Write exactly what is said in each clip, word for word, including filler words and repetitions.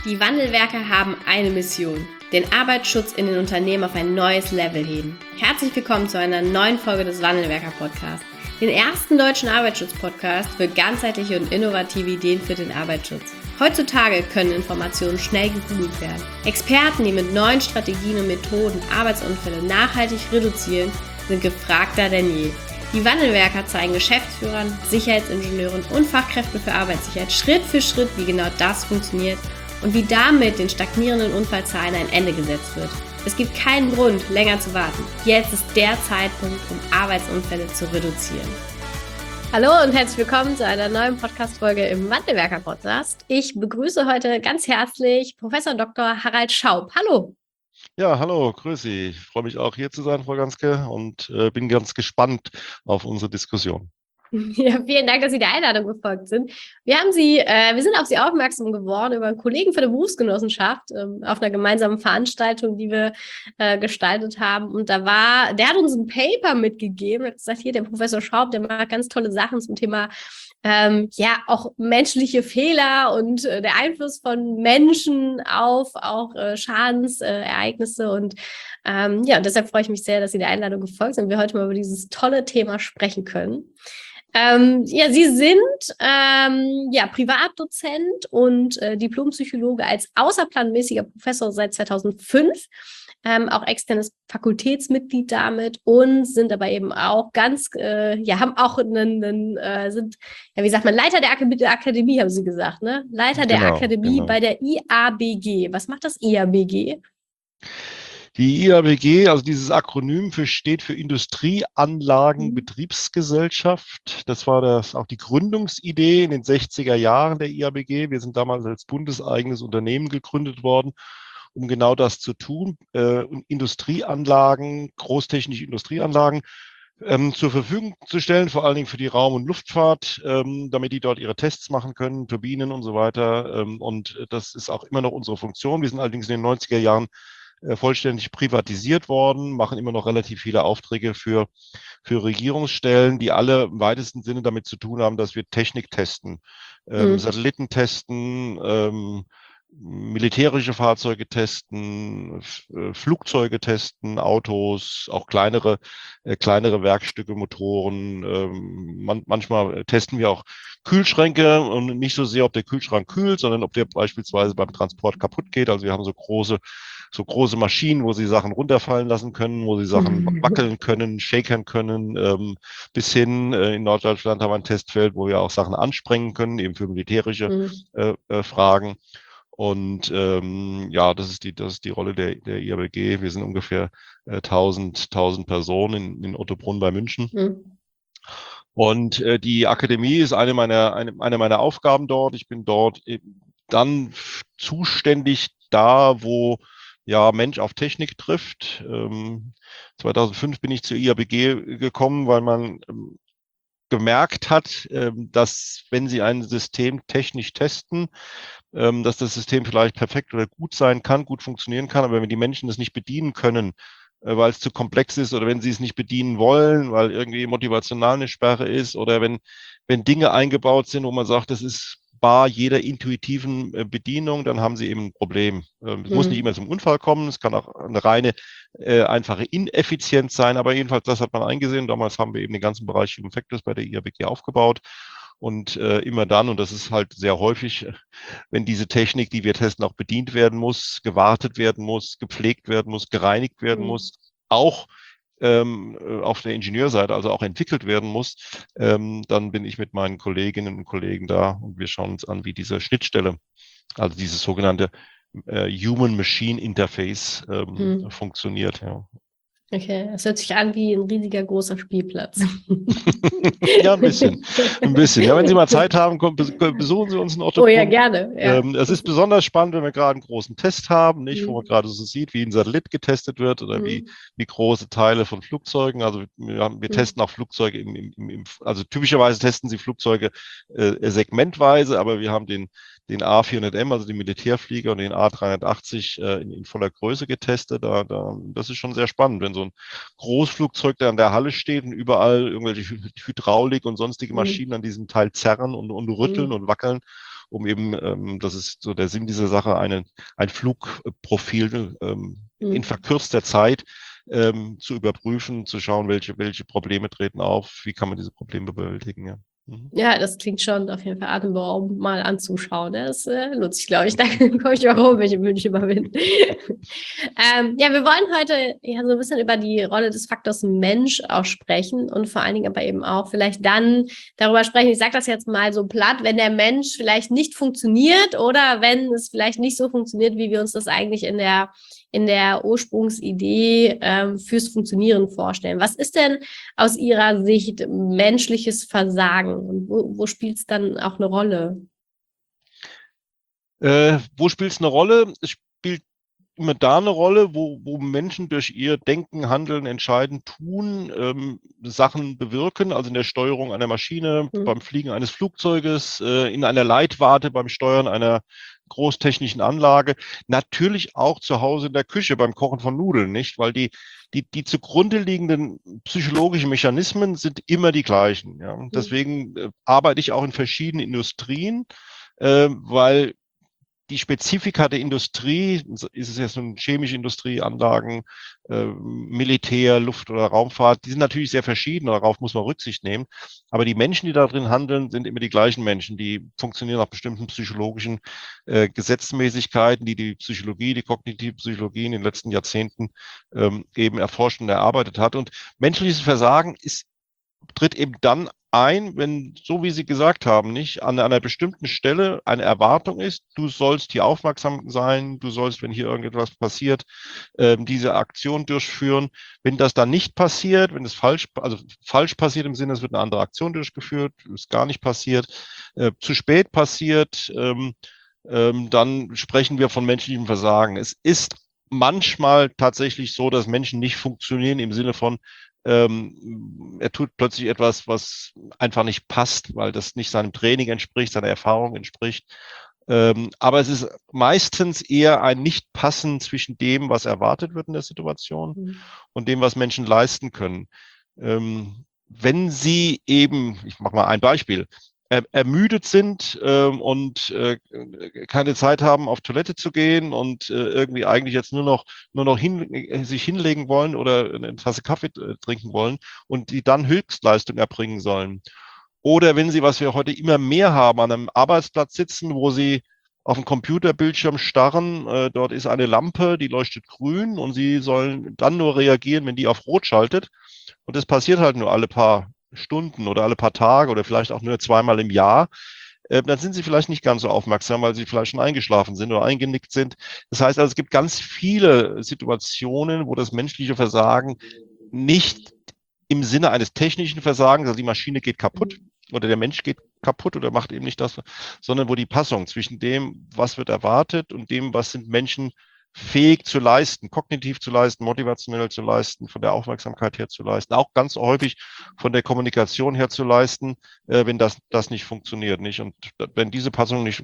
Die Wandelwerker haben eine Mission: den Arbeitsschutz in den Unternehmen auf ein neues Level heben. Herzlich willkommen zu einer neuen Folge des Wandelwerker-Podcasts, den ersten deutschen Arbeitsschutz-Podcast für ganzheitliche und innovative Ideen für den Arbeitsschutz. Heutzutage können Informationen schnell gegoogelt werden. Experten, die mit neuen Strategien und Methoden Arbeitsunfälle nachhaltig reduzieren, sind gefragter denn je. Die Wandelwerker zeigen Geschäftsführern, Sicherheitsingenieuren und Fachkräften für Arbeitssicherheit Schritt für Schritt, wie genau das funktioniert und wie damit den stagnierenden Unfallzahlen ein Ende gesetzt wird. Es gibt keinen Grund, länger zu warten. Jetzt ist der Zeitpunkt, um Arbeitsunfälle zu reduzieren. Hallo und herzlich willkommen zu einer neuen Podcast-Folge im Wandelwerker-Podcast. Ich begrüße heute ganz herzlich Professor Doktor Harald Schaub. Hallo. Ja, hallo, grüß Sie. Ich freue mich auch hier zu sein, Frau Ganske, und äh, bin ganz gespannt auf unsere Diskussion. Ja, vielen Dank, dass Sie der Einladung gefolgt sind. Wir haben Sie, äh, wir sind auf Sie aufmerksam geworden über einen Kollegen von der Berufsgenossenschaft ähm, auf einer gemeinsamen Veranstaltung, die wir äh, gestaltet haben. Und da war, der hat uns ein Paper mitgegeben, hat gesagt, hier, der Professor Schaub, der macht ganz tolle Sachen zum Thema ähm, ja auch menschliche Fehler und äh, der Einfluss von Menschen auf auch äh, Schadensereignisse. Äh, und ähm, ja, und deshalb freue ich mich sehr, dass Sie der Einladung gefolgt sind und wir heute mal über dieses tolle Thema sprechen können. Ähm, ja, Sie sind ähm, ja Privatdozent und äh, Diplompsychologe als außerplanmäßiger Professor seit zweitausendfünf, ähm, auch externes Fakultätsmitglied damit und sind aber eben auch ganz, äh, ja, haben auch einen, einen äh, sind, ja, wie sagt man, Leiter der, Ak- der Akademie, haben Sie gesagt, ne? Leiter der Genau, Akademie genau. bei der I A B G. Was macht das I A B G? Die I A B G, also dieses Akronym für, steht für Industrieanlagenbetriebsgesellschaft. Das war das, auch die Gründungsidee in den sechziger Jahren der I A B G. Wir sind damals als bundeseigenes Unternehmen gegründet worden, um genau das zu tun, äh, Industrieanlagen, großtechnische Industrieanlagen ähm, zur Verfügung zu stellen, vor allen Dingen für die Raum- und Luftfahrt, ähm, damit die dort ihre Tests machen können, Turbinen und so weiter. Ähm, und das ist auch immer noch unsere Funktion. Wir sind allerdings in den neunziger Jahren äh, vollständig privatisiert worden, machen immer noch relativ viele Aufträge für, für Regierungsstellen, die alle im weitesten Sinne damit zu tun haben, dass wir Technik testen, ähm, Mhm. Satelliten testen, ähm, militärische Fahrzeuge testen, F- äh, Flugzeuge testen, Autos, auch kleinere, äh, kleinere Werkstücke, Motoren. Ähm, man, manchmal testen wir auch Kühlschränke und nicht so sehr, ob der Kühlschrank kühlt, sondern ob der beispielsweise beim Transport kaputt geht. Also wir haben so große, so große Maschinen, wo Sie Sachen runterfallen lassen können, wo Sie Sachen wackeln können, shakern können, ähm, bis hin äh, in Norddeutschland haben wir ein Testfeld, wo wir auch Sachen ansprengen können, eben für militärische Mhm. äh, äh, Fragen. Und ähm, ja, das ist die, das ist die Rolle der, der I A B G. Wir sind ungefähr äh, tausend, tausend Personen in, in Ottobrunn bei München. Mhm. Und äh, die Akademie ist eine meiner, eine, eine meiner Aufgaben dort. Ich bin dort eben dann f- zuständig da, wo ja Mensch auf Technik trifft. Ähm, zweitausendfünf bin ich zur I A B G gekommen, weil man ähm, gemerkt hat, ähm, dass wenn Sie ein System technisch testen, ähm, dass das System vielleicht perfekt oder gut sein kann, gut funktionieren kann, aber wenn die Menschen das nicht bedienen können, äh, weil es zu komplex ist oder wenn sie es nicht bedienen wollen, weil irgendwie motivational eine Sperre ist oder wenn, wenn Dinge eingebaut sind, wo man sagt, das ist bar jeder intuitiven äh, Bedienung, dann haben sie eben ein Problem. Ähm, es muss nicht immer Mhm. zum Unfall kommen, es kann auch eine reine, äh, einfache Ineffizienz sein, aber jedenfalls das hat man eingesehen. Damals haben wir eben den ganzen Bereich Human Factors bei der I A B G aufgebaut. Und äh, immer dann, und das ist halt sehr häufig, wenn diese Technik, die wir testen, auch bedient werden muss, gewartet werden muss, gepflegt werden muss, gereinigt werden Mhm. muss, auch ähm, äh, auf der Ingenieurseite, also auch entwickelt werden muss, ähm, dann bin ich mit meinen Kolleginnen und Kollegen da und wir schauen uns an, wie diese Schnittstelle, also dieses sogenannte äh, Human-Machine-Interface ähm, Mhm. funktioniert. Ja. Okay, es hört sich an wie ein riesiger großer Spielplatz. Ja, ein bisschen. Ein bisschen. Ja, wenn Sie mal Zeit haben, kommt, besuchen Sie uns in Oh ja, Ottobrunn. gerne. Ja. Ähm, es ist Das, besonders spannend, wenn wir gerade einen großen Test haben, nicht, wo man hm, gerade so sieht, wie ein Satellit getestet wird oder wie, hm, wie große Teile von Flugzeugen. Also wir, haben, wir hm, testen auch Flugzeuge im, im, im, im also typischerweise testen Sie Flugzeuge äh, segmentweise, aber wir haben den, den A vierhundert M, also den Militärflieger, und den A dreihundertachtzig äh, in, in voller Größe getestet. Da, da, das ist schon sehr spannend, wenn so ein Großflugzeug, der an der Halle steht und überall irgendwelche Hydraulik und sonstige hm, Maschinen an diesem Teil zerren und, und rütteln hm. und wackeln. um eben, ähm, das ist so der Sinn dieser Sache, eine, ein Flugprofil ähm, mhm. in verkürzter Zeit ähm, zu überprüfen, zu schauen, welche, welche Probleme treten auf, wie kann man diese Probleme bewältigen. Ja. Ja, das klingt schon auf jeden Fall atemberaubend, mal anzuschauen. Das äh, lohnt sich, glaube ich. Da komme ich auch rum, welche Wünsche überwinden. ähm, ja, wir wollen heute ja so ein bisschen über die Rolle des Faktors Mensch auch sprechen und vor allen Dingen aber eben auch vielleicht dann darüber sprechen, ich sage das jetzt mal so platt, wenn der Mensch vielleicht nicht funktioniert oder wenn es vielleicht nicht so funktioniert, wie wir uns das eigentlich in der in der Ursprungsidee ähm, fürs Funktionieren vorstellen. Was ist denn aus Ihrer Sicht menschliches Versagen und wo, wo spielt es dann auch eine Rolle? Äh, wo spielt es eine Rolle? Es spielt immer da eine Rolle, wo, wo Menschen durch ihr Denken, Handeln, Entscheiden, Tun ähm, Sachen bewirken, also in der Steuerung einer Maschine, mhm. beim Fliegen eines Flugzeuges, äh, in einer Leitwarte, beim Steuern einer großtechnischen Anlage, natürlich auch zu Hause in der Küche beim Kochen von Nudeln, nicht? Weil die, die, die zugrunde liegenden psychologischen Mechanismen sind immer die gleichen. Ja? Und deswegen äh, arbeite ich auch in verschiedenen Industrien, äh, weil die Spezifika der Industrie, ist es jetzt nun chemische Industrie, Anlagen, äh, Militär, Luft- oder Raumfahrt, die sind natürlich sehr verschieden, darauf muss man Rücksicht nehmen. Aber die Menschen, die da drin handeln, sind immer die gleichen Menschen, die funktionieren nach bestimmten psychologischen äh, Gesetzmäßigkeiten, die die Psychologie, die kognitive Psychologie in den letzten Jahrzehnten ähm, eben erforscht und erarbeitet hat. Und menschliches Versagen ist tritt eben dann ein, wenn, so wie Sie gesagt haben, nicht an einer bestimmten Stelle eine Erwartung ist, du sollst hier aufmerksam sein, du sollst, wenn hier irgendetwas passiert, ähm, diese Aktion durchführen. Wenn das dann nicht passiert, wenn es falsch, also falsch passiert im Sinne, es wird eine andere Aktion durchgeführt, ist gar nicht passiert, äh, zu spät passiert, ähm, ähm, dann sprechen wir von menschlichem Versagen. Es ist manchmal tatsächlich so, dass Menschen nicht funktionieren im Sinne von, Ähm, er tut plötzlich etwas, was einfach nicht passt, weil das nicht seinem Training entspricht, seiner Erfahrung entspricht. Ähm, aber es ist meistens eher ein Nichtpassen zwischen dem, was erwartet wird in der Situation mhm. und dem, was Menschen leisten können. Ähm, wenn sie eben, ich mache mal ein Beispiel, ermüdet sind ähm, und äh, keine Zeit haben, auf Toilette zu gehen und äh, irgendwie eigentlich jetzt nur noch nur noch hin, äh, sich hinlegen wollen oder eine Tasse Kaffee äh, trinken wollen und die dann Höchstleistung erbringen sollen. Oder wenn sie, was wir heute immer mehr haben, an einem Arbeitsplatz sitzen, wo sie auf dem Computerbildschirm starren, äh, dort ist eine Lampe, die leuchtet grün und sie sollen dann nur reagieren, wenn die auf Rot schaltet. Und das passiert halt nur alle paar Stunden oder alle paar Tage oder vielleicht auch nur zweimal im Jahr, äh, dann sind sie vielleicht nicht ganz so aufmerksam, weil sie vielleicht schon eingeschlafen sind oder eingenickt sind. Das heißt also, es gibt ganz viele Situationen, wo das menschliche Versagen nicht im Sinne eines technischen Versagens, also die Maschine geht kaputt oder der Mensch geht kaputt oder macht eben nicht das, sondern wo die Passung zwischen dem, was wird erwartet und dem, was sind Menschen fähig zu leisten, kognitiv zu leisten, motivationell zu leisten, von der Aufmerksamkeit her zu leisten, auch ganz häufig von der Kommunikation her zu leisten, äh, wenn das, das nicht funktioniert, nicht? Und wenn diese Passung nicht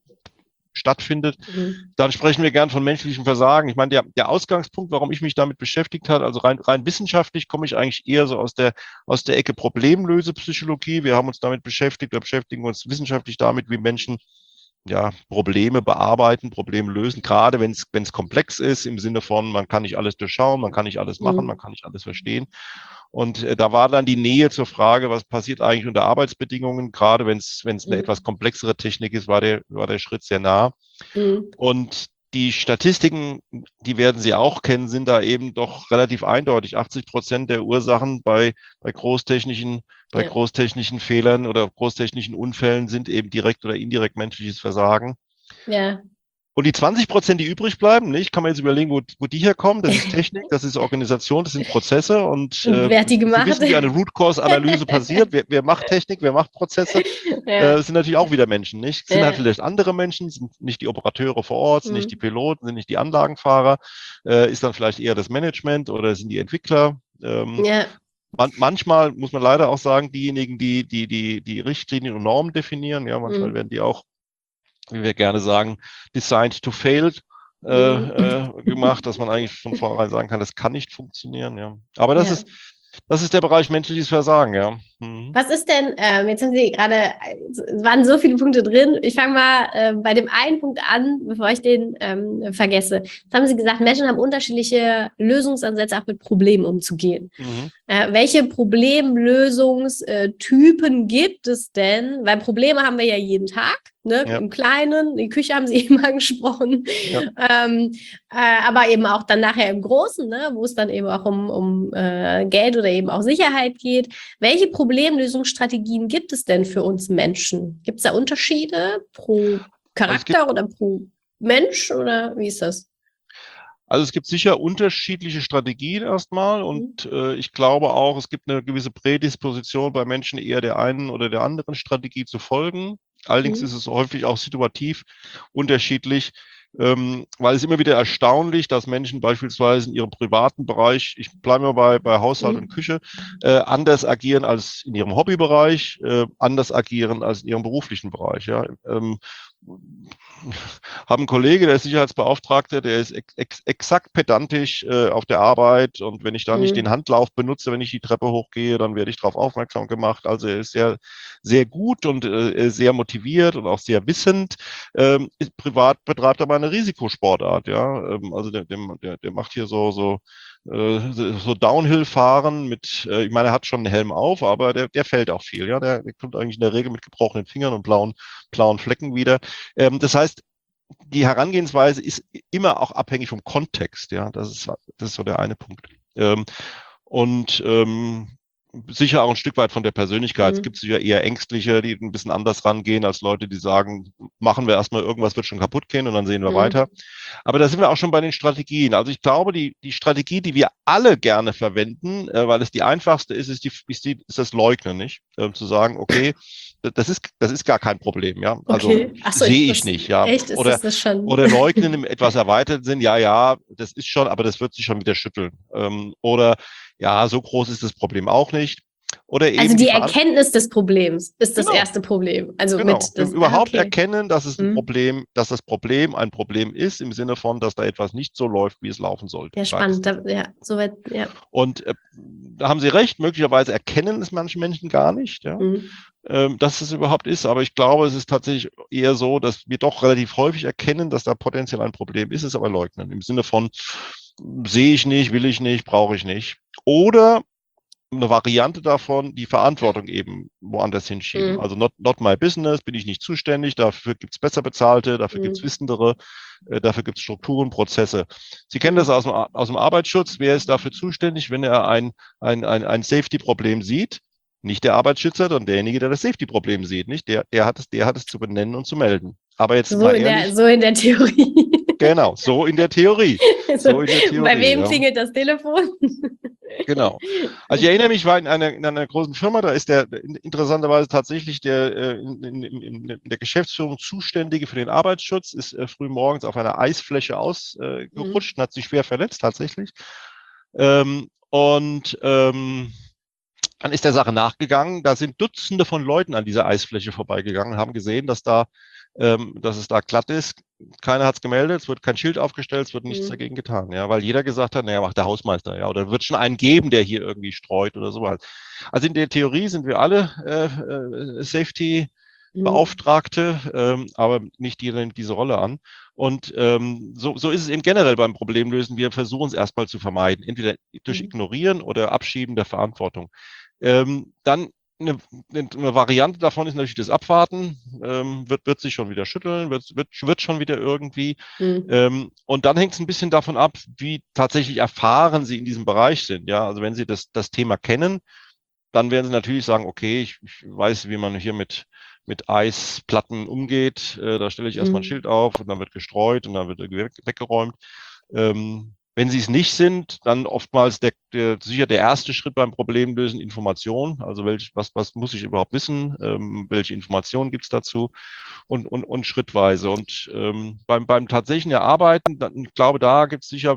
stattfindet, mhm. dann sprechen wir gern von menschlichem Versagen. Ich meine, der, der Ausgangspunkt, warum ich mich damit beschäftigt habe, also rein, rein wissenschaftlich komme ich eigentlich eher so aus der, aus der Ecke Problemlösepsychologie. Wir haben uns damit beschäftigt, wir beschäftigen uns wissenschaftlich damit, wie Menschen ja, Probleme bearbeiten, Probleme lösen, gerade wenn es wenn es komplex ist, im Sinne von, man kann nicht alles durchschauen, man kann nicht alles machen, mhm. man kann nicht alles verstehen. Und äh, da war dann die Nähe zur Frage, was passiert eigentlich unter Arbeitsbedingungen, gerade wenn es wenn es eine mhm. etwas komplexere Technik ist, war der, war der Schritt sehr nah. Mhm. Und die Statistiken, die werden Sie auch kennen, sind da eben doch relativ eindeutig. achtzig Prozent der Ursachen bei, bei großtechnischen, bei ja. großtechnischen Fehlern oder großtechnischen Unfällen sind eben direkt oder indirekt menschliches Versagen. Ja. Und die zwanzig Prozent, die übrig bleiben, nicht, kann man jetzt überlegen, wo, wo die herkommen. Das ist Technik, das ist Organisation, das sind Prozesse. Und, und wer hat die gemacht? Sie wissen, wie eine Root-Cause-Analyse passiert. Wer, wer macht Technik, wer macht Prozesse? Ja. Äh, sind natürlich auch wieder Menschen, nicht? Sind ja. halt vielleicht andere Menschen, sind nicht die Operateure vor Ort, sind mhm. nicht die Piloten, sind nicht die Anlagenfahrer. Äh, ist dann vielleicht eher das Management oder sind die Entwickler? Ähm, ja. Man, manchmal muss man leider auch sagen, diejenigen, die die die die Richtlinien und Normen definieren, ja, manchmal mhm. werden die auch, wie wir gerne sagen, designed to fail äh, mhm. äh, gemacht, dass man eigentlich von vornherein sagen kann, das kann nicht funktionieren. Ja, aber das ja. ist Das ist der Bereich menschliches Versagen, ja. Mhm. Was ist denn, ähm, jetzt haben Sie gerade, es waren so viele Punkte drin. Ich fange mal äh, bei dem einen Punkt an, bevor ich den ähm, vergesse. Jetzt haben Sie gesagt, Menschen haben unterschiedliche Lösungsansätze, auch mit Problemen umzugehen. Mhm. Äh, welche Problemlösungstypen gibt es denn? Weil Probleme haben wir ja jeden Tag, ne? Ja, Im Kleinen, die Küche haben Sie eben angesprochen, ja. ähm, äh, aber eben auch dann nachher im Großen, ne? Wo es dann eben auch um, um äh, Geld oder eben auch Sicherheit geht. Welche Problemlösungsstrategien gibt es denn für uns Menschen? Gibt es da Unterschiede pro Also es gibt Charakter oder pro Mensch oder wie ist das? Also es gibt sicher unterschiedliche Strategien erstmal und Mhm. äh, ich glaube auch, es gibt eine gewisse Prädisposition bei Menschen eher der einen oder der anderen Strategie zu folgen. Allerdings ist Mhm. es häufig auch situativ unterschiedlich, ähm, weil es immer wieder erstaunlich, dass Menschen beispielsweise in ihrem privaten Bereich, ich bleibe mal bei, bei Haushalt und Mhm. Küche, äh, anders agieren als in ihrem Hobbybereich, äh, anders agieren als in ihrem beruflichen Bereich. Ja. Ähm, haben einen Kollege, der ist Sicherheitsbeauftragter, der ist ex ex exakt pedantisch äh, auf der Arbeit und wenn ich da nicht den Mhm. Handlauf benutze, wenn ich die Treppe hochgehe, dann werde ich darauf aufmerksam gemacht. Also er ist sehr, sehr gut und äh, sehr motiviert und auch sehr wissend. Ähm, ist privat betreibt aber eine Risikosportart, ja. Ähm, also der, der, der macht hier so, so äh, so Downhill-Fahren mit, äh, ich meine, er hat schon einen Helm auf, aber der, der fällt auch viel, ja. Der, der kommt eigentlich in der Regel mit gebrochenen Fingern und blauen, blauen Flecken wieder. Ähm, das heißt, die Herangehensweise ist immer auch abhängig vom Kontext, ja. Das ist, das ist so der eine Punkt. Ähm, und ähm, sicher auch ein Stück weit von der Persönlichkeit. Es gibt Mhm. sicher eher Ängstliche, die ein bisschen anders rangehen als Leute, die sagen, machen wir erstmal irgendwas, wird schon kaputt gehen und dann sehen wir weiter. Mhm. Aber da sind wir auch schon bei den Strategien. Also ich glaube, die, die Strategie, die wir alle gerne verwenden, äh, weil es die einfachste ist, ist, die, ist, die, ist das Leugnen, nicht? Ähm, zu sagen, okay, das ist, das ist gar kein Problem, ja. Also Okay. Achso, ich, sehe ich das, nicht, ja. echt, ist Oder, das das schon? oder leugnen im etwas erweiterten Sinn, ja, ja, das ist schon, aber das wird sich schon wieder schütteln. Ähm, oder ja, so groß ist das Problem auch nicht. Oder Also eben die die Verantwortung. Erkenntnis des Problems ist das Genau, erste Problem. Also genau. mit das, ah, Überhaupt okay. erkennen, dass es ein Mhm. Problem, dass das Problem ein Problem ist, im Sinne von, dass da etwas nicht so läuft, wie es laufen sollte, Ja, im spannend. weitesten Da, Sinne. ja, soweit, ja. Und äh, da haben Sie recht, möglicherweise erkennen es manche Menschen gar nicht, ja, Mhm. ähm, dass es überhaupt ist. Aber ich glaube, es ist tatsächlich eher so, dass wir doch relativ häufig erkennen, dass da potenziell ein Problem ist, es aber leugnen. Im Sinne von, sehe ich nicht, will ich nicht, brauche ich nicht. Oder eine Variante davon, die Verantwortung eben woanders hinschieben. Mhm. Also not, not my business, bin ich nicht zuständig, dafür gibt es besser bezahlte, dafür gibt es Mhm. Wissendere, äh, dafür gibt es Strukturen, Prozesse. Sie kennen das Mhm. aus dem, aus dem Arbeitsschutz. Wer ist dafür zuständig, wenn er ein, ein, ein, ein Safety-Problem sieht? Nicht der Arbeitsschützer, sondern derjenige, der das Safety-Problem sieht. Nicht? Der, der, hat es, der hat es zu benennen und zu melden. Aber jetzt So mal in der, ehrlich, so in der Theorie. genau, so in der Theorie. Also, So in der bei Theorie, wem ja. klingelt das Telefon? Genau. Also ich erinnere mich, ich war in einer, in einer großen Firma, da ist der interessanterweise tatsächlich der äh, in, in, in, in der Geschäftsführung Zuständige für den Arbeitsschutz, ist äh, früh morgens auf einer Eisfläche Mhm. ausgerutscht und hat sich schwer verletzt tatsächlich. Ähm, und ähm, dann ist der Sache nachgegangen. Da sind Dutzende von Leuten an dieser Eisfläche vorbeigegangen, haben gesehen, dass da, ähm, dass es da glatt ist. Keiner hat es gemeldet, es wird kein Schild aufgestellt, es wird nichts Mhm. dagegen getan, ja, weil jeder gesagt hat, naja, macht der Hausmeister, ja, oder wird schon einen geben, der hier irgendwie streut oder sowas. Also in der Theorie sind wir alle äh, äh, Safety Mhm. Beauftragte, ähm, aber nicht jeder nimmt diese Rolle an. Und ähm, so, so ist es eben generell beim Problemlösen. Wir versuchen es erstmal zu vermeiden, entweder durch Mhm. Ignorieren oder Abschieben der Verantwortung. Ähm, dann eine, eine Variante davon ist natürlich das Abwarten, ähm, wird, wird sich schon wieder schütteln, wird, wird, wird schon wieder irgendwie. Mhm. Ähm, und dann hängt es ein bisschen davon ab, wie tatsächlich erfahren Sie in diesem Bereich sind. Ja, also wenn Sie das, das Thema kennen, dann werden Sie natürlich sagen, okay, ich, ich weiß, wie man hier mit, mit Eisplatten umgeht. Äh, da stelle ich erstmal ein Mhm. Schild auf und dann wird gestreut und dann wird weg, weggeräumt. Ähm, wenn sie es nicht sind, dann oftmals der, der, sicher der erste Schritt beim Problemlösen Information. Also welch, was, was muss ich überhaupt wissen? Ähm, welche Informationen gibt es dazu? Und, und, und schrittweise. Und ähm, beim, beim tatsächlichen Erarbeiten, dann, ich glaube, da gibt es sicher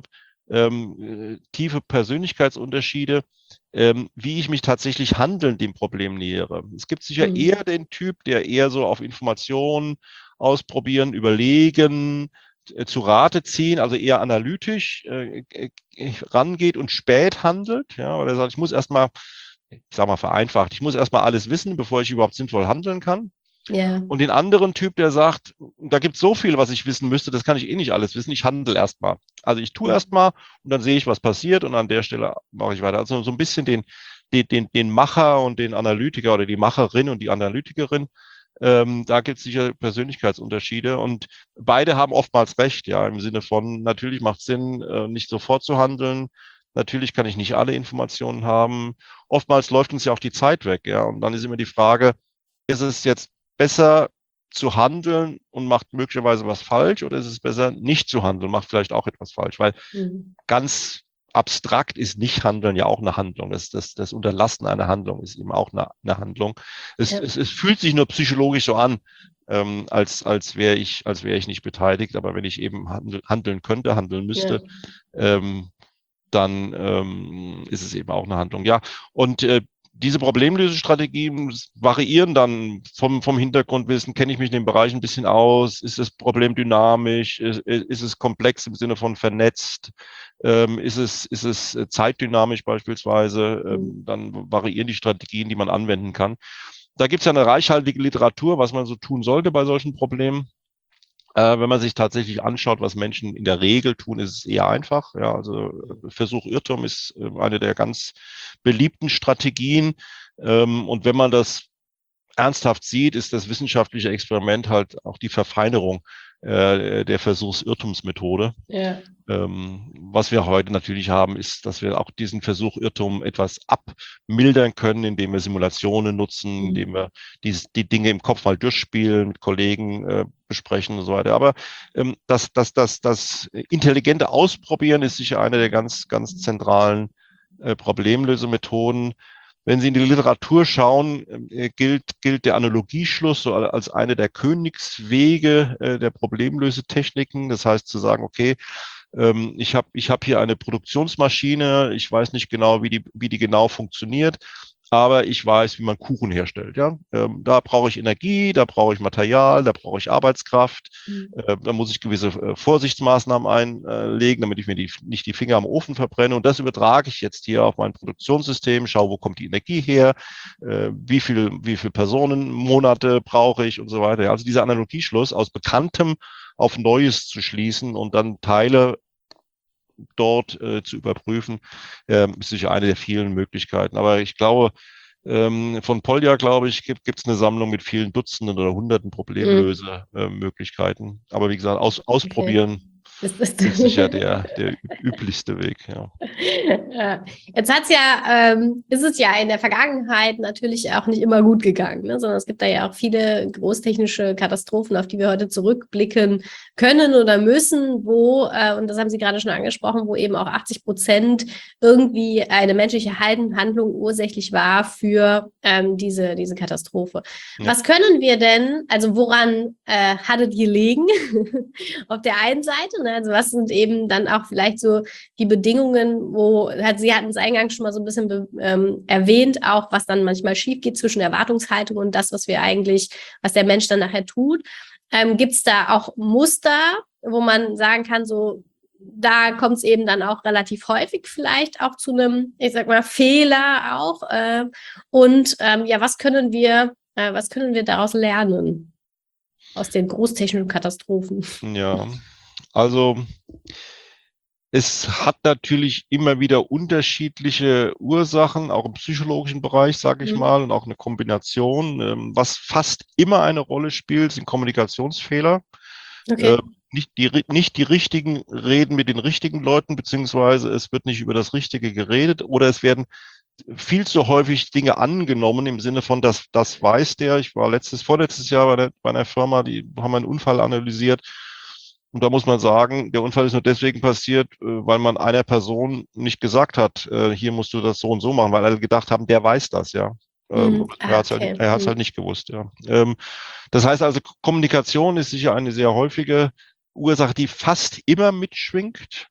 ähm, äh, tiefe Persönlichkeitsunterschiede, ähm, wie ich mich tatsächlich handelnd dem Problem nähere. Es gibt sicher Mhm. eher den Typ, der eher so auf Informationen ausprobieren, überlegen, äh, zu Rate ziehen, also eher analytisch äh, äh, rangeht und spät handelt, ja, oder sagt, ich muss erstmal, ich sag mal vereinfacht, ich muss erstmal alles wissen, bevor ich überhaupt sinnvoll handeln kann. Ja. Und den anderen Typ, der sagt, da gibt es so viel, was ich wissen müsste, das kann ich eh nicht alles wissen, ich handle erstmal. Also ich tue erstmal und dann sehe ich, was passiert und an der Stelle mache ich weiter. Also so ein bisschen den, den, den, den Macher und den Analytiker oder die Macherin und die Analytikerin, ähm, da gibt es sicher Persönlichkeitsunterschiede und beide haben oftmals recht, ja, im Sinne von, natürlich macht es Sinn, äh, nicht sofort zu handeln. Natürlich kann ich nicht alle Informationen haben. Oftmals läuft uns ja auch die Zeit weg, ja, und dann ist immer die Frage, ist es jetzt besser zu handeln und macht möglicherweise was falsch oder ist es besser nicht zu handeln, macht vielleicht auch etwas falsch, weil Mhm. ganz abstrakt ist Nicht-Handeln ja auch eine Handlung. Das, das, das Unterlassen einer Handlung ist eben auch eine, eine Handlung. Es, Ja. es, es fühlt sich nur psychologisch so an, ähm, als, als wäre ich, als wäre ich nicht beteiligt. Aber wenn ich eben handel, handeln könnte, handeln müsste, ja. ähm, dann ähm, ist es eben auch eine Handlung. Ja, und äh, diese Problemlösestrategien variieren dann vom, vom Hintergrundwissen. Kenne ich mich in dem Bereich ein bisschen aus? Ist das Problem dynamisch? Ist, ist es komplex im Sinne von vernetzt? Ähm, ist es, ist es zeitdynamisch beispielsweise? Ähm, dann variieren die Strategien, die man anwenden kann. Da gibt es ja eine reichhaltige Literatur, was man so tun sollte bei solchen Problemen. Äh, wenn man sich tatsächlich anschaut, was Menschen in der Regel tun, ist es eher einfach. Ja, also Versuch Irrtum ist äh, eine der ganz beliebten Strategien. Ähm, und wenn man das ernsthaft sieht, ist das wissenschaftliche Experiment halt auch die Verfeinerung äh, der Versuchs-Irrtums-Methode. Ja. Ähm, was wir heute natürlich haben, ist, dass wir auch diesen Versuch Irrtum etwas abmildern können, indem wir Simulationen nutzen, Mhm. indem wir die, die Dinge im Kopf mal durchspielen, mit Kollegen äh, besprechen und so weiter. Aber ähm, das, das, das, das intelligente Ausprobieren ist sicher eine der ganz, ganz zentralen äh, Problemlösemethoden. Wenn Sie in die Literatur schauen, äh, gilt, gilt der Analogieschluss so als eine der Königswege äh, der Problemlösetechniken. Das heißt zu sagen, okay, ähm, ich habe ich hab hier eine Produktionsmaschine, ich weiß nicht genau, wie die, wie die genau funktioniert, aber ich weiß, wie man Kuchen herstellt. Ja? Ähm, da brauche ich Energie, da brauche ich Material, da brauche ich Arbeitskraft, Mhm. äh, da muss ich gewisse äh, Vorsichtsmaßnahmen einlegen, damit ich mir die, nicht die Finger am Ofen verbrenne. Und das übertrage ich jetzt hier auf mein Produktionssystem, schaue, wo kommt die Energie her, äh, wie viel, wie viel Personen, Monate brauche ich und so weiter. Also dieser Analogieschluss aus Bekanntem auf Neues zu schließen und dann Teile dort äh, zu überprüfen, äh, ist sicher eine der vielen Möglichkeiten. Aber ich glaube, ähm, von Polya, glaube ich, gibt es eine Sammlung mit vielen Dutzenden oder Hunderten Problemlösemöglichkeiten. Mhm. Aber wie gesagt, aus, ausprobieren Okay. Das ist, ist sicher der, der üblichste Weg. Ja. Ja. Jetzt hat's ja, ähm, ist es ja in der Vergangenheit natürlich auch nicht immer gut gegangen, ne? Sondern es gibt da ja auch viele großtechnische Katastrophen, auf die wir heute zurückblicken können oder müssen, wo, äh, und das haben Sie gerade schon angesprochen, wo eben auch achtzig Prozent irgendwie eine menschliche Handlung ursächlich war für ähm, diese, diese Katastrophe. Ja. Was können wir denn, also woran äh, hat es gelegen? Auf der einen Seite, ne? Also was sind eben dann auch vielleicht so die Bedingungen, wo, halt, Sie hatten es eingangs schon mal so ein bisschen ähm, erwähnt, auch was dann manchmal schief geht zwischen Erwartungshaltung und das, was wir eigentlich, was der Mensch dann nachher tut. Ähm, gibt es da auch Muster, wo man sagen kann, so, da kommt es eben dann auch relativ häufig vielleicht auch zu einem, ich sag mal, Fehler auch. Äh, und ähm, ja, was können wir, äh, was können wir daraus lernen? Aus den großtechnischen Katastrophen. Ja, also es hat natürlich immer wieder unterschiedliche Ursachen, auch im psychologischen Bereich, sage ich mhm. mal, und auch eine Kombination. Was fast immer eine Rolle spielt, sind Kommunikationsfehler. Okay. Äh, nicht, die, nicht die richtigen reden mit den richtigen Leuten, beziehungsweise es wird nicht über das Richtige geredet oder es werden viel zu häufig Dinge angenommen im Sinne von, dass das weiß der. Ich war letztes, vorletztes Jahr bei, der, bei einer Firma, die haben einen Unfall analysiert. Und da muss man sagen, der Unfall ist nur deswegen passiert, weil man einer Person nicht gesagt hat, hier musst du das so und so machen, weil alle gedacht haben, der weiß das, ja. Mhm. Er hat es halt, er hat's halt nicht gewusst, ja. Das heißt also, Kommunikation ist sicher eine sehr häufige Ursache, die fast immer mitschwingt.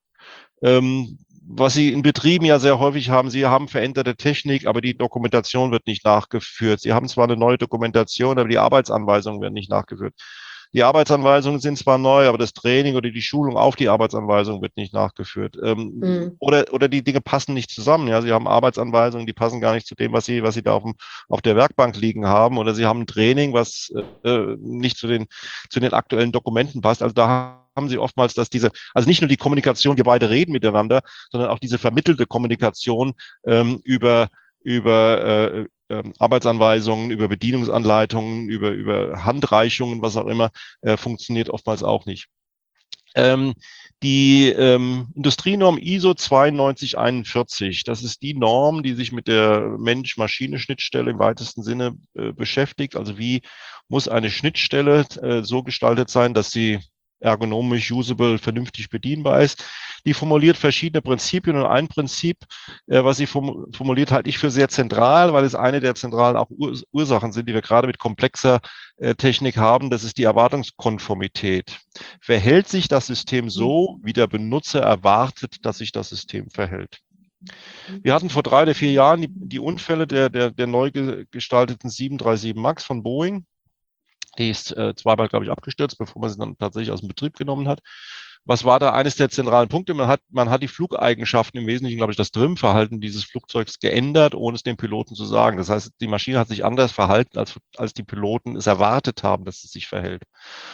Was Sie in Betrieben ja sehr häufig haben, Sie haben veränderte Technik, aber die Dokumentation wird nicht nachgeführt. Sie haben zwar eine neue Dokumentation, aber die Arbeitsanweisungen werden nicht nachgeführt. Die Arbeitsanweisungen sind zwar neu, aber das Training oder die Schulung auf die Arbeitsanweisung wird nicht nachgeführt. Ähm, Mhm. oder, oder die Dinge passen nicht zusammen. Ja, Sie haben Arbeitsanweisungen, die passen gar nicht zu dem, was Sie, was Sie da auf, dem, auf der Werkbank liegen haben. Oder Sie haben ein Training, was äh, nicht zu den, zu den aktuellen Dokumenten passt. Also da haben Sie oftmals, dass diese, also nicht nur die Kommunikation, wir beide reden miteinander, sondern auch diese vermittelte Kommunikation ähm, über, über äh, äh, Arbeitsanweisungen, über Bedienungsanleitungen, über, über Handreichungen, was auch immer, äh, funktioniert oftmals auch nicht. Ähm, die ähm, Industrienorm I S O zwei neun null eins, das ist die Norm, die sich mit der Mensch-Maschine-Schnittstelle im weitesten Sinne äh, beschäftigt. Also wie muss eine Schnittstelle äh, so gestaltet sein, dass sie ergonomisch, usable, vernünftig bedienbar ist. Die formuliert verschiedene Prinzipien und ein Prinzip, äh, was sie formuliert, halte ich für sehr zentral, weil es eine der zentralen auch Urs Ursachen sind, die wir gerade mit komplexer äh, Technik haben. Das ist die Erwartungskonformität. Verhält sich das System so, wie der Benutzer erwartet, dass sich das System verhält? Wir hatten vor drei oder vier Jahren die, die Unfälle der, der, der neu gestalteten sieben drei sieben MAX von Boeing. Die ist äh, zweimal, glaube ich, abgestürzt, bevor man sie dann tatsächlich aus dem Betrieb genommen hat. Was war da eines der zentralen Punkte? Man hat, man hat die Flugeigenschaften, im Wesentlichen, glaube ich, das Trimmverhalten dieses Flugzeugs geändert, ohne es dem Piloten zu sagen. Das heißt, die Maschine hat sich anders verhalten, als, als die Piloten es erwartet haben, dass es sich verhält.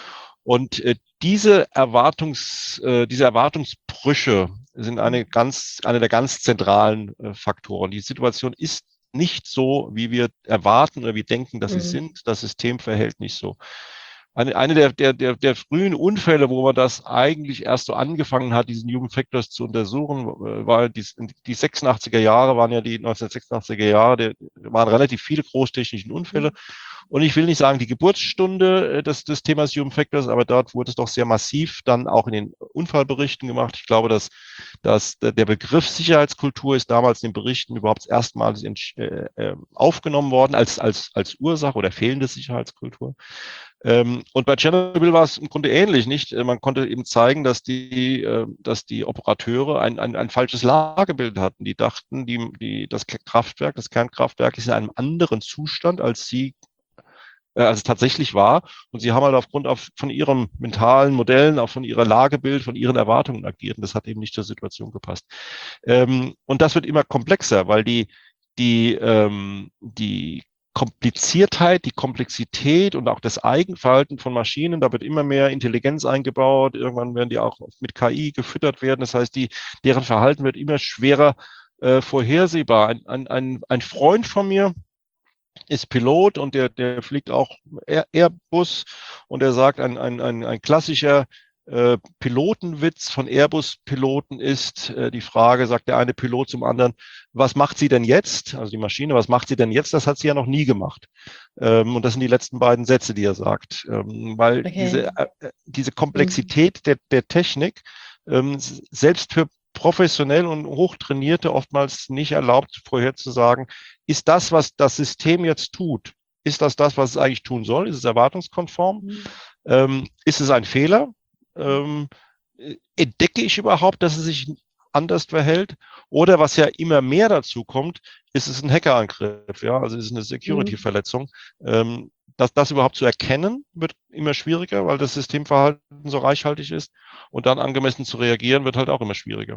Und äh, diese Erwartungs, äh, diese Erwartungsbrüche sind eine ganz, eine der ganz zentralen äh, Faktoren. Die Situation ist nicht so, wie wir erwarten oder wir denken, dass mhm. sie sind. Das System verhält nicht so. Eine, eine der, der, der, der frühen Unfälle, wo man das eigentlich erst so angefangen hat, diesen Human Factors zu untersuchen, war die, die sechsundachtziger Jahre, waren ja die neunzehnhundertsechsundachtziger Jahre, der, waren relativ viele großtechnischen Unfälle. Und ich will nicht sagen, die Geburtsstunde des, des Themas Human Factors, aber dort wurde es doch sehr massiv dann auch in den Unfallberichten gemacht. Ich glaube, dass, dass der Begriff Sicherheitskultur ist damals in den Berichten überhaupt erstmals äh, aufgenommen worden als, als, als Ursache oder fehlende Sicherheitskultur. Ähm, und bei Tschernobyl war es im Grunde ähnlich, nicht? Man konnte eben zeigen, dass die, äh, dass die Operateure ein, ein, ein falsches Lagebild hatten. Die dachten, die, die, das Kraftwerk, das Kernkraftwerk ist in einem anderen Zustand, als sie äh, als es tatsächlich war. Und sie haben halt aufgrund auf, von ihren mentalen Modellen, auch von ihrer Lagebild, von ihren Erwartungen agiert. Und das hat eben nicht zur Situation gepasst. Ähm, und das wird immer komplexer, weil die, die, ähm, die Kompliziertheit, die Komplexität und auch das Eigenverhalten von Maschinen, da wird immer mehr Intelligenz eingebaut. Irgendwann werden die auch mit K I gefüttert werden. Das heißt, die, deren Verhalten wird immer schwerer äh, vorhersehbar. Ein, ein, ein, ein Freund von mir ist Pilot und der, der fliegt auch Airbus und er sagt, ein, ein, ein, ein klassischer äh, Pilotenwitz von Airbus-Piloten ist äh, die Frage, sagt der eine Pilot zum anderen, was macht sie denn jetzt? Also die Maschine, was macht sie denn jetzt? Das hat sie ja noch nie gemacht. Ähm, und das sind die letzten beiden Sätze, die er sagt. Ähm, weil okay. diese, äh, diese Komplexität mhm. der, der Technik ähm, selbst für professionell und Hochtrainierte oftmals nicht erlaubt, vorherzusagen, ist das, was das System jetzt tut, ist das das, was es eigentlich tun soll? Ist es erwartungskonform? Mhm. Ähm, ist es ein Fehler? Ähm, entdecke ich überhaupt, dass es sich anders verhält? Oder was ja immer mehr dazu kommt, ist es ein Hackerangriff, ja, also ist es eine Security-Verletzung. Mhm. Ähm, das, das überhaupt zu erkennen, wird immer schwieriger, weil das Systemverhalten so reichhaltig ist. Und dann angemessen zu reagieren, wird halt auch immer schwieriger.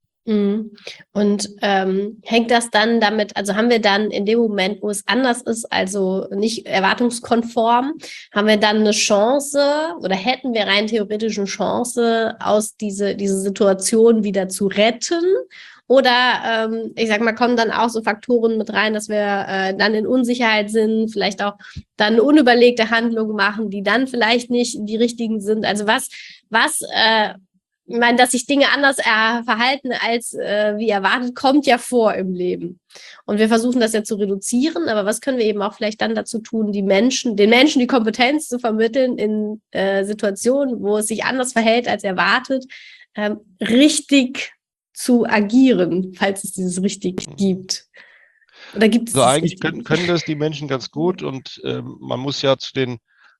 Und ähm, hängt das dann damit, also haben wir dann in dem Moment, wo es anders ist, also nicht erwartungskonform, haben wir dann eine Chance oder hätten wir rein theoretisch eine Chance, aus diese, diese Situation wieder zu retten? Oder ähm, ich sag mal, kommen dann auch so Faktoren mit rein, dass wir äh, dann in Unsicherheit sind, vielleicht auch dann eine unüberlegte Handlung machen, die dann vielleicht nicht die richtigen sind. Also was, was äh, ich meine, dass sich Dinge anders äh, verhalten als äh, wie erwartet, kommt ja vor im Leben. Und wir versuchen das ja zu reduzieren, aber was können wir eben auch vielleicht dann dazu tun, die Menschen, den Menschen die Kompetenz zu vermitteln in äh, Situationen, wo es sich anders verhält als erwartet, ähm, richtig zu agieren, falls es dieses richtig gibt. Oder gibt es also das eigentlich richtig? können, können das die Menschen ganz gut und ähm, man muss ja zu den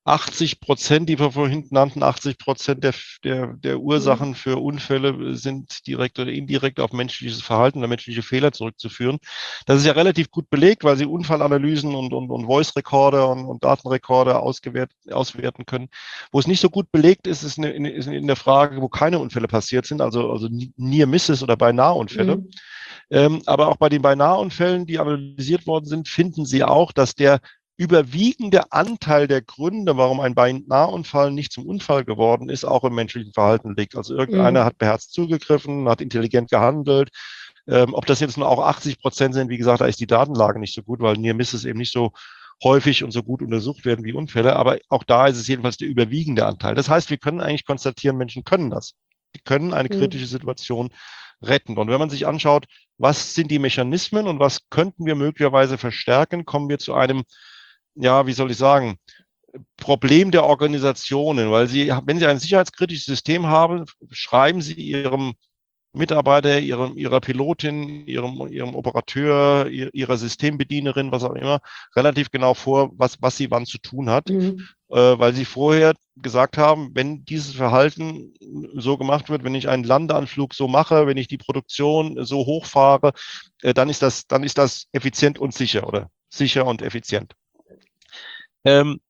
achtzig Prozent, die wir vorhin nannten, achtzig Prozent der, der, der Ursachen für Unfälle sind direkt oder indirekt auf menschliches Verhalten oder menschliche Fehler zurückzuführen. Das ist ja relativ gut belegt, weil sie Unfallanalysen und, und, und Voice-Recorder und, und Datenrecorder auswerten können. Wo es nicht so gut belegt ist, ist in, ist in der Frage, wo keine Unfälle passiert sind, also, also Near Misses oder Beinahe-Unfälle. Mhm. Ähm, aber auch bei den Beinahe-Unfällen, die analysiert worden sind, finden Sie auch, dass der überwiegende Anteil der Gründe, warum ein Beinahe-Unfall nicht zum Unfall geworden ist, auch im menschlichen Verhalten liegt. Also irgendeiner mhm. hat beherzt zugegriffen, hat intelligent gehandelt. Ähm, ob das jetzt nur auch achtzig Prozent sind, wie gesagt, da ist die Datenlage nicht so gut, weil Near Misses eben nicht so häufig und so gut untersucht werden wie Unfälle. Aber auch da ist es jedenfalls der überwiegende Anteil. Das heißt, wir können eigentlich konstatieren, Menschen können das. Die können eine kritische Situation retten. Und wenn man sich anschaut, was sind die Mechanismen und was könnten wir möglicherweise verstärken, kommen wir zu einem, ja, wie soll ich sagen, Problem der Organisationen, weil Sie, wenn Sie ein sicherheitskritisches System haben, schreiben Sie Ihrem Mitarbeiter, ihrem, ihrer Pilotin, ihrem, ihrem Operateur, ihrer Systembedienerin, was auch immer, relativ genau vor, was, was sie wann zu tun hat, mhm. äh, weil sie vorher gesagt haben, wenn dieses Verhalten so gemacht wird, wenn ich einen Landeanflug so mache, wenn ich die Produktion so hochfahre, äh, dann ist das, dann ist das effizient und sicher oder sicher und effizient. Ähm,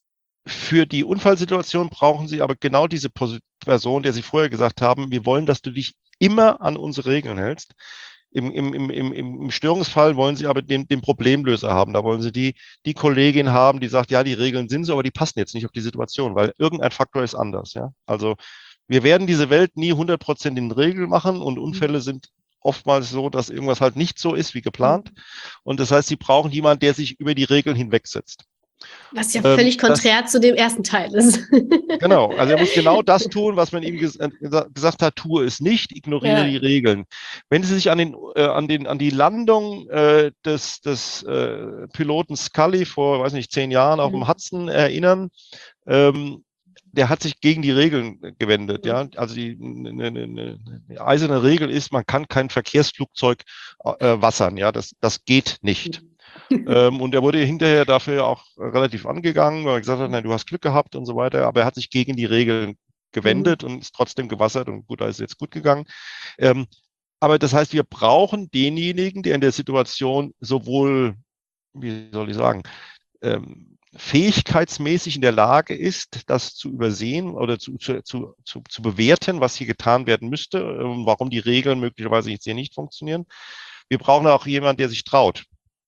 Für die Unfallsituation brauchen Sie aber genau diese Person, der Sie vorher gesagt haben, wir wollen, dass du dich immer an unsere Regeln hältst. Im, im, im, im Störungsfall wollen Sie aber den, den Problemlöser haben. Da wollen Sie die, die Kollegin haben, die sagt, ja, die Regeln sind so, aber die passen jetzt nicht auf die Situation, weil irgendein Faktor ist anders. Ja? Also wir werden diese Welt nie hundert Prozent in Regeln machen und Unfälle sind oftmals so, dass irgendwas halt nicht so ist wie geplant. Und das heißt, Sie brauchen jemanden, der sich über die Regeln hinwegsetzt. Was ja völlig ähm, konträr das, zu dem ersten Teil ist. Genau, also er muss genau das tun, was man ihm ges gesagt hat, tue es nicht, ignoriere ja. die Regeln. Wenn Sie sich an, den, äh, an, den, an die Landung äh, des, des äh, Piloten Scully vor, weiß nicht, zehn Jahren auf mhm. dem Hudson erinnern, ähm, der hat sich gegen die Regeln gewendet. Mhm. Ja, also die eine, eine, eine eiserne Regel ist, man kann kein Verkehrsflugzeug äh, wassern. Ja, das, das geht nicht. Mhm. ähm, und er wurde hinterher dafür auch relativ angegangen, weil er gesagt hat, nein, du hast Glück gehabt und so weiter, aber er hat sich gegen die Regeln gewendet mhm. und ist trotzdem gewassert und gut, da ist es jetzt gut gegangen. Ähm, aber das heißt, wir brauchen denjenigen, der in der Situation sowohl, wie soll ich sagen, ähm, fähigkeitsmäßig in der Lage ist, das zu übersehen oder zu, zu, zu, zu bewerten, was hier getan werden müsste, ähm, warum die Regeln möglicherweise jetzt hier nicht funktionieren. Wir brauchen auch jemanden, der sich traut.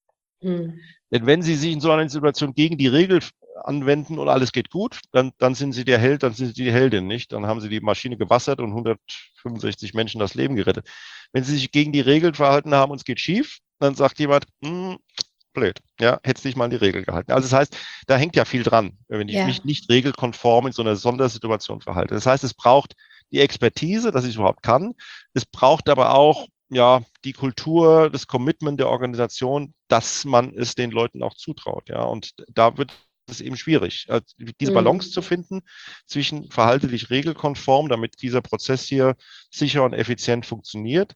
Hm. Denn wenn Sie sich in so einer Situation gegen die Regel anwenden und alles geht gut, dann, dann sind Sie der Held, dann sind Sie die Heldin, nicht? Dann haben Sie die Maschine gewassert und hundertfünfundsechzig Menschen das Leben gerettet. Wenn Sie sich gegen die Regeln verhalten haben und es geht schief, dann sagt jemand, hm, blöd, ja, hättest dich mal an die Regel gehalten. Also das heißt, da hängt ja viel dran, wenn ich ja. mich nicht regelkonform in so einer Sondersituation verhalte. Das heißt, es braucht die Expertise, dass ich es überhaupt kann. Es braucht aber auch ja, die Kultur, das Commitment der Organisation, dass man es den Leuten auch zutraut, ja. Und da wird es eben schwierig, diese Balance mhm. zu finden zwischen verhaltlich regelkonform, damit dieser Prozess hier sicher und effizient funktioniert,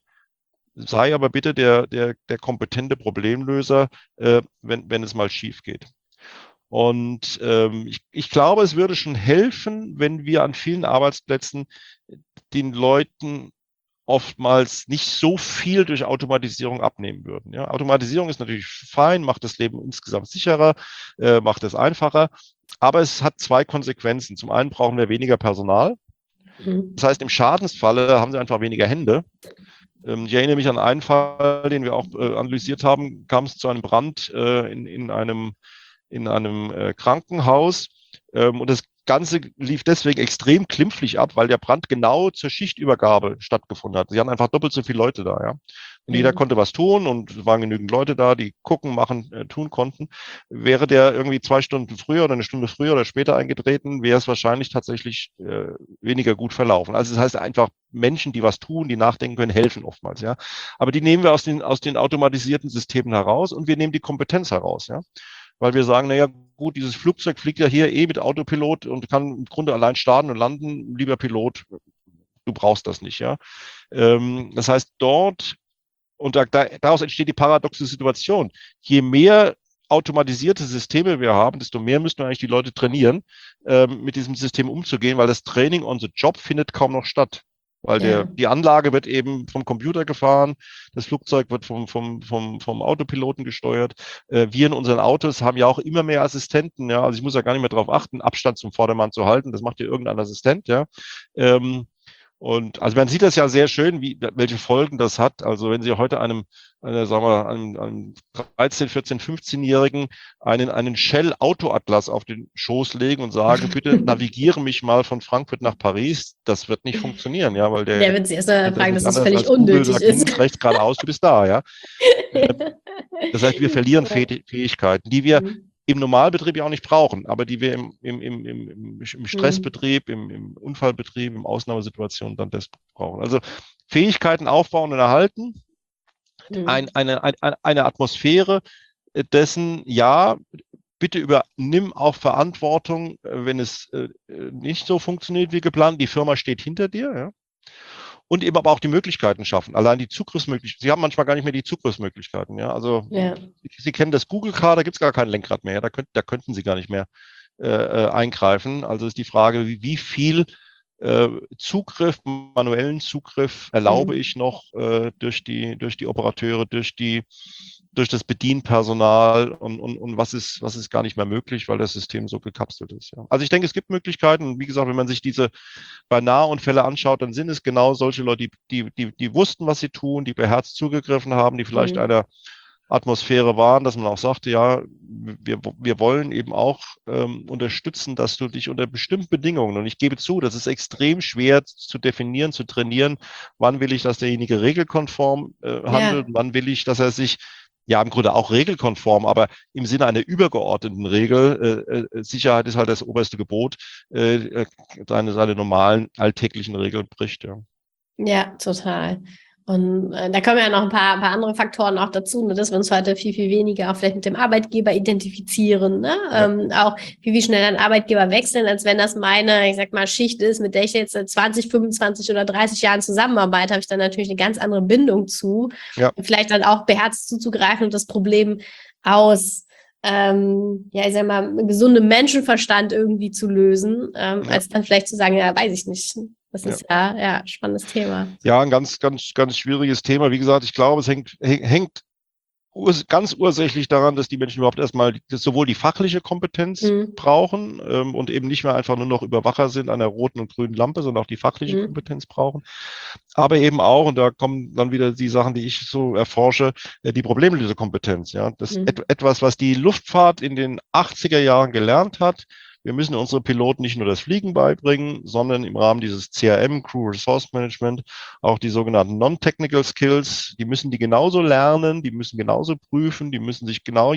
sei aber bitte der, der, der kompetente Problemlöser, äh, wenn, wenn es mal schief geht. Und ähm, ich, ich glaube, es würde schon helfen, wenn wir an vielen Arbeitsplätzen den Leuten oftmals nicht so viel durch Automatisierung abnehmen würden. Ja, Automatisierung ist natürlich fein, macht das Leben insgesamt sicherer, äh, macht es einfacher, aber es hat zwei Konsequenzen. Zum einen brauchen wir weniger Personal. Mhm. Das heißt, im Schadensfalle haben sie einfach weniger Hände. Ähm, ich erinnere mich an einen Fall, den wir auch äh, analysiert haben, kam es zu einem Brand äh, in, in einem, in einem äh, Krankenhaus ähm, und das Ganze lief deswegen extrem klimpflich ab, weil der Brand genau zur Schichtübergabe stattgefunden hat. Sie hatten einfach doppelt so viele Leute da, ja. Und mhm. jeder konnte was tun und es waren genügend Leute da, die gucken, machen, äh, tun konnten. Wäre der irgendwie zwei Stunden früher oder eine Stunde früher oder später eingetreten, wäre es wahrscheinlich tatsächlich äh, weniger gut verlaufen. Also das heißt einfach, Menschen, die was tun, die nachdenken können, helfen oftmals, ja. Aber die nehmen wir aus den, aus den automatisierten Systemen heraus und wir nehmen die Kompetenz heraus, ja. Weil wir sagen, naja, gut, dieses Flugzeug fliegt ja hier eh mit Autopilot und kann im Grunde allein starten und landen. Lieber Pilot, du brauchst das nicht, ja. Ähm, das heißt, dort, und da, da, daraus entsteht die paradoxe Situation. Je mehr automatisierte Systeme wir haben, desto mehr müssen wir eigentlich die Leute trainieren, ähm, mit diesem System umzugehen, weil das Training on the Job findet kaum noch statt. Weil Ja. der, die Anlage wird eben vom Computer gefahren, das Flugzeug wird vom, vom, vom, vom Autopiloten gesteuert. Äh, wir in unseren Autos haben ja auch immer mehr Assistenten, ja. Also ich muss ja gar nicht mehr darauf achten, Abstand zum Vordermann zu halten. Das macht ja irgendein Assistent, ja. Ähm, und also man sieht das ja sehr schön, wie, welche Folgen das hat. Also wenn Sie heute einem, äh, sagen wir, einem, einem dreizehn, vierzehn, fünfzehnjährigen einen, einen Shell-Auto-Atlas auf den Schoß legen und sagen, bitte navigiere mich mal von Frankfurt nach Paris, das wird nicht funktionieren, ja, weil der Der wird sich erst mal kennt das fragen, nicht dass das anders völlig als Google unnötig sagt, ist. links, rechts, geradeaus, du bist da, ja. Das heißt, wir verlieren Fähigkeiten, die wir Mhm. im Normalbetrieb ja auch nicht brauchen, aber die wir im, im, im, im, im Stressbetrieb, im, im Unfallbetrieb, im Ausnahmesituationen dann das brauchen. Also Fähigkeiten aufbauen und erhalten, Mhm. ein, eine, eine, eine Atmosphäre dessen, ja, bitte übernimm auch Verantwortung, wenn es äh, nicht so funktioniert wie geplant. Die Firma steht hinter dir, ja. Und eben aber auch die Möglichkeiten schaffen. Allein die Zugriffsmöglichkeiten. Sie haben manchmal gar nicht mehr die Zugriffsmöglichkeiten. Ja? Also Ja. Sie kennen das Google-Car, da gibt es gar kein Lenkrad mehr. Da, könnt, da könnten Sie gar nicht mehr äh, eingreifen. Also ist die Frage, wie, wie viel äh, Zugriff, manuellen Zugriff erlaube Mhm. ich noch äh, durch, die, durch die Operateure, durch die durch das Bedienpersonal und, und, und was ist, was ist gar nicht mehr möglich, weil das System so gekapselt ist. Ja. Also ich denke, es gibt Möglichkeiten. Und wie gesagt, wenn man sich diese bei Nahunfälle anschaut, dann sind es genau solche Leute, die, die, die, die wussten, was sie tun, die beherzt zugegriffen haben, die vielleicht Mhm. einer Atmosphäre waren, dass man auch sagte, ja, wir, wir wollen eben auch ähm, unterstützen, dass du dich unter bestimmten Bedingungen, und ich gebe zu, das ist extrem schwer zu definieren, zu trainieren, wann will ich, dass derjenige regelkonform äh, handelt, Ja. wann will ich, dass er sich ja im Grunde auch regelkonform, aber im Sinne einer übergeordneten Regel, äh, äh, Sicherheit ist halt das oberste Gebot, äh, seine, seine normalen alltäglichen Regeln bricht. Ja, Ja, total. Und äh, da kommen ja noch ein paar, ein paar andere Faktoren auch dazu, ne, dass wir uns heute viel, viel weniger auch vielleicht mit dem Arbeitgeber identifizieren, ne? ja. Ähm, auch viel, viel schneller einen Arbeitgeber wechseln, als wenn das meine, ich sag mal, Schicht ist, mit der ich jetzt seit zwanzig, fünfundzwanzig oder dreißig Jahren zusammenarbeite, habe ich dann natürlich eine ganz andere Bindung zu. Ja. Und vielleicht dann auch beherzt zuzugreifen und das Problem aus, ähm, ja, ich sag mal, gesundem Menschenverstand irgendwie zu lösen, ähm, Ja. als dann vielleicht zu sagen, ja, weiß ich nicht. Das Ja. ist ja, ja, spannendes Thema. Ja, ein ganz, ganz, ganz schwieriges Thema. Wie gesagt, ich glaube, es hängt, hängt urs ganz ursächlich daran, dass die Menschen überhaupt erstmal die, sowohl die fachliche Kompetenz Mhm. brauchen ähm, und eben nicht mehr einfach nur noch Überwacher sind an der roten und grünen Lampe, sondern auch die fachliche Mhm. Kompetenz brauchen. Aber eben auch, und da kommen dann wieder die Sachen, die ich so erforsche, äh, die Problemlösekompetenz. Ja, das Mhm. et etwas, was die Luftfahrt in den achtziger Jahren gelernt hat. Wir müssen unsere Piloten nicht nur das Fliegen beibringen, sondern im Rahmen dieses C R M, Crew Resource Management, auch die sogenannten Non-Technical Skills, die müssen die genauso lernen, die müssen genauso prüfen, die müssen sich genau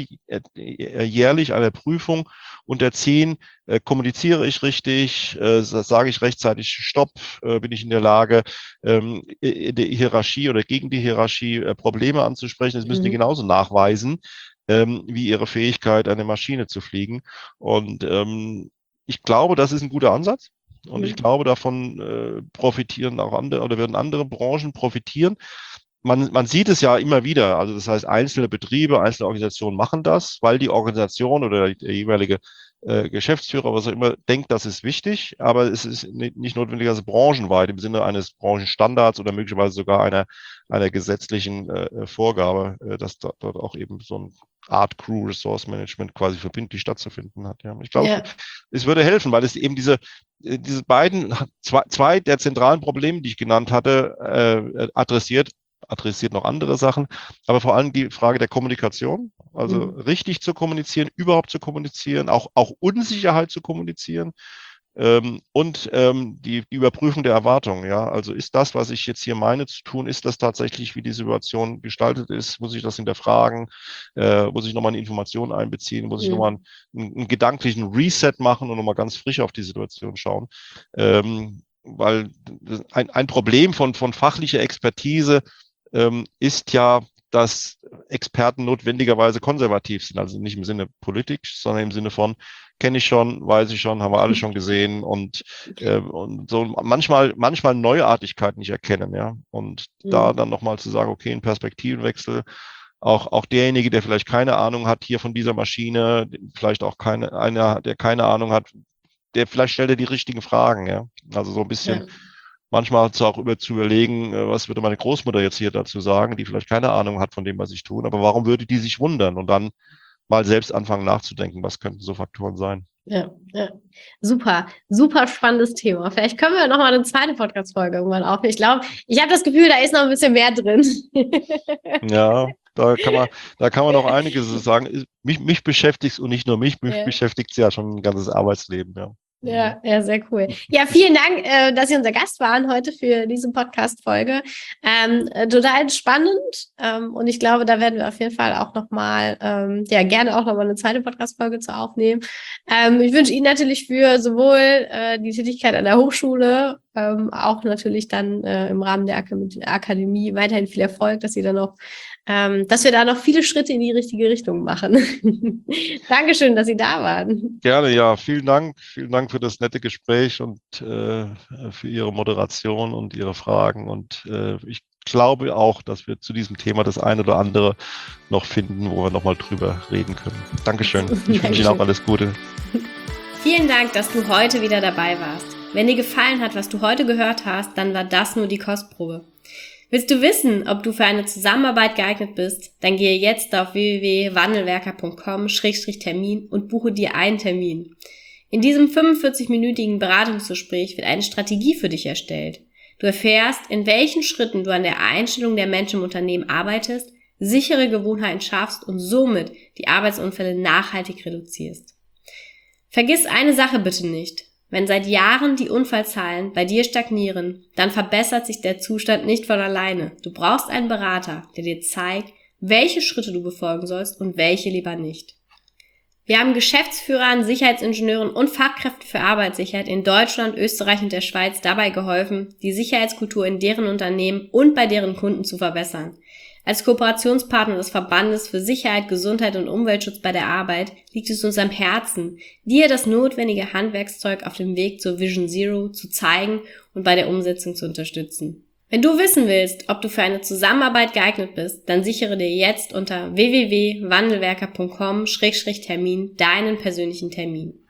jährlich einer Prüfung unterziehen. Äh, kommuniziere ich richtig? Äh, sage ich rechtzeitig Stopp? Äh, bin ich in der Lage, ähm, in der Hierarchie oder gegen die Hierarchie äh, Probleme anzusprechen? Das müssen die Mhm. genauso nachweisen, ähm, wie ihre Fähigkeit, eine Maschine zu fliegen. Und ähm, ich glaube, das ist ein guter Ansatz. Und ich Mhm. glaube, davon äh, profitieren auch andere oder werden andere Branchen profitieren. Man, man sieht es ja immer wieder. Also das heißt, einzelne Betriebe, einzelne Organisationen machen das, weil die Organisation oder der jeweilige äh, Geschäftsführer, was auch immer, denkt, das ist wichtig. Aber es ist nicht, nicht notwendigerweise branchenweit im Sinne eines Branchenstandards oder möglicherweise sogar einer, einer gesetzlichen äh, Vorgabe, äh, dass da, dort auch eben so ein Art Crew Resource Management quasi verbindlich stattzufinden hat. Ja. Ich glaube, Ja. es würde helfen, weil es eben diese, diese beiden, zwei, zwei der zentralen Probleme, die ich genannt hatte, äh, adressiert, adressiert noch andere Sachen, aber vor allem die Frage der Kommunikation, also Mhm. richtig zu kommunizieren, überhaupt zu kommunizieren, auch, auch Unsicherheit zu kommunizieren. Ähm, und ähm, die, die Überprüfung der Erwartungen, ja. Also ist das, was ich jetzt hier meine zu tun, ist das tatsächlich, wie die Situation gestaltet ist? Muss ich das hinterfragen? Äh, muss ich nochmal eine Information einbeziehen? Muss ich nochmal Mhm. einen, einen gedanklichen Reset machen und nochmal ganz frisch auf die Situation schauen? Ähm, weil ein, ein Problem von, von fachlicher Expertise ähm, ist ja, dass Experten notwendigerweise konservativ sind, also nicht im Sinne politisch, sondern im Sinne von, kenne ich schon, weiß ich schon, haben wir alle schon gesehen und, äh, und so manchmal, manchmal Neuartigkeit nicht erkennen, ja. Und da Mhm. dann nochmal zu sagen, okay, ein Perspektivenwechsel, auch, auch derjenige, der vielleicht keine Ahnung hat hier von dieser Maschine, vielleicht auch keine, einer, der keine Ahnung hat, der vielleicht stellt er die richtigen Fragen, ja. Also so ein bisschen, Ja. manchmal hat es auch über zu überlegen, äh, was würde meine Großmutter jetzt hier dazu sagen, die vielleicht keine Ahnung hat von dem, was ich tue, aber warum würde die sich wundern und dann mal selbst anfangen nachzudenken, was könnten so Faktoren sein. Ja, ja. Super, super spannendes Thema. Vielleicht können wir noch mal eine zweite Podcast-Folge irgendwann aufnehmen. Ich glaube, ich habe das Gefühl, da ist noch ein bisschen mehr drin. Ja, da kann man, da kann man noch einiges sagen. Mich, mich beschäftigt es und nicht nur mich, mich Ja. beschäftigt es ja schon ein ganzes Arbeitsleben, ja. Ja, ja, sehr cool. Ja, vielen Dank, äh, dass Sie unser Gast waren heute für diese Podcast-Folge. Ähm, äh, total spannend. Ähm, und ich glaube, da werden wir auf jeden Fall auch nochmal, ähm, ja, gerne auch nochmal eine zweite Podcast-Folge zu aufnehmen. Ähm, ich wünsche Ihnen natürlich für sowohl äh, die Tätigkeit an der Hochschule, ähm, auch natürlich dann äh, im Rahmen der Ak- Akademie weiterhin viel Erfolg, dass Sie dann noch, ähm, dass wir da noch viele Schritte in die richtige Richtung machen. Dankeschön, dass Sie da waren. Gerne, ja. Vielen Dank. Vielen Dank für das nette Gespräch und äh, für Ihre Moderation und Ihre Fragen. Und äh, ich glaube auch, dass wir zu diesem Thema das eine oder andere noch finden, wo wir nochmal drüber reden können. Dankeschön. Ich wünsche Ihnen auch alles Gute. Vielen Dank, dass du heute wieder dabei warst. Wenn dir gefallen hat, was du heute gehört hast, dann war das nur die Kostprobe. Willst du wissen, ob du für eine Zusammenarbeit geeignet bist? Dann gehe jetzt auf w w w punkt wandelwerker punkt com Schrägstrich Termin und buche dir einen Termin. In diesem fünfundvierzig-minütigen Beratungsgespräch wird eine Strategie für dich erstellt. Du erfährst, in welchen Schritten du an der Einstellung der Menschen im Unternehmen arbeitest, sichere Gewohnheiten schaffst und somit die Arbeitsunfälle nachhaltig reduzierst. Vergiss eine Sache bitte nicht. Wenn seit Jahren die Unfallzahlen bei dir stagnieren, dann verbessert sich der Zustand nicht von alleine. Du brauchst einen Berater, der dir zeigt, welche Schritte du befolgen sollst und welche lieber nicht. Wir haben Geschäftsführern, Sicherheitsingenieuren und Fachkräften für Arbeitssicherheit in Deutschland, Österreich und der Schweiz dabei geholfen, die Sicherheitskultur in deren Unternehmen und bei deren Kunden zu verbessern. Als Kooperationspartner des Verbandes für Sicherheit, Gesundheit und Umweltschutz bei der Arbeit liegt es uns am Herzen, dir das notwendige Handwerkszeug auf dem Weg zur Vision Zero zu zeigen und bei der Umsetzung zu unterstützen. Wenn du wissen willst, ob du für eine Zusammenarbeit geeignet bist, dann sichere dir jetzt unter w w w punkt wandelwerker punkt com Schrägstrich Termin deinen persönlichen Termin.